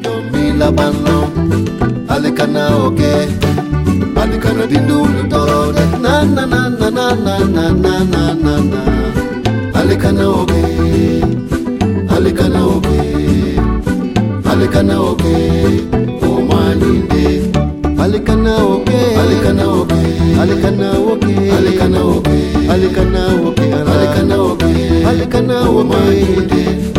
domila banno alikana oke alikana dindulu torode na na na na na na na na na na na alikana oke alikana oke alikana oke o maninde alikana oke alikana oke alikana oke alikana oke alikana oke alikana oke alikana oke